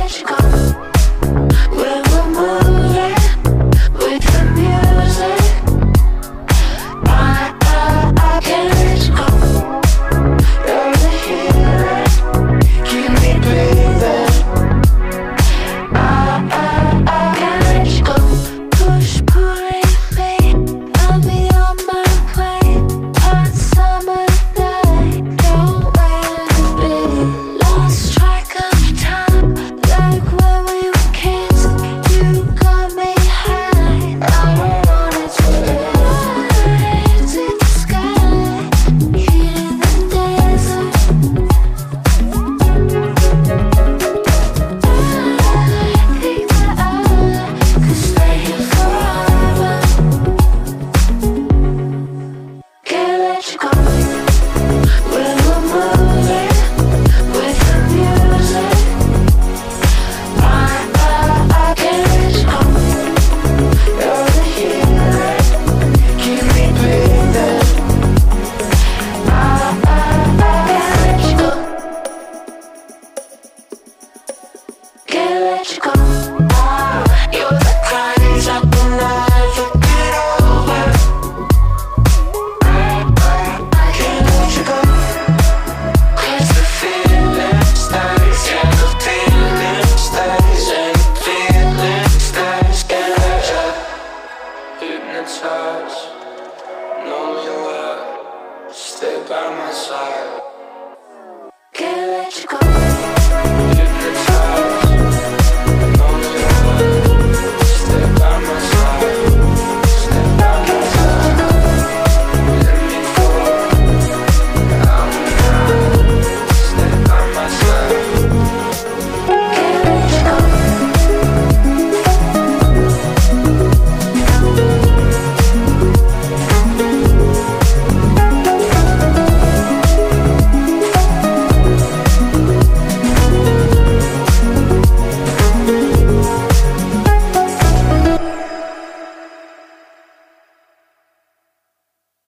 let you go. When we're moving with the music, I can't let you go. You're the healing, keep me breathing. I can't let you go. Push, pulling me, I'll be on my way. On summer night, nowhere to be. Lost track of time, like when we were kids. You got me high, I don't want it to end. To the sky, heating the desert. I think that I could stay here forever. Can't let you go. When we're moving with the music, I can't let you go. You're the healing, keep me breathing. I can't let you go. Can't let you go. You're the kind I can never get over. I can't let you go. 'Cause the feeling stays, yeah, the feeling stays, and the feeling stays. Can't let you hypnotize, know you will stay by my side. Can't let you go.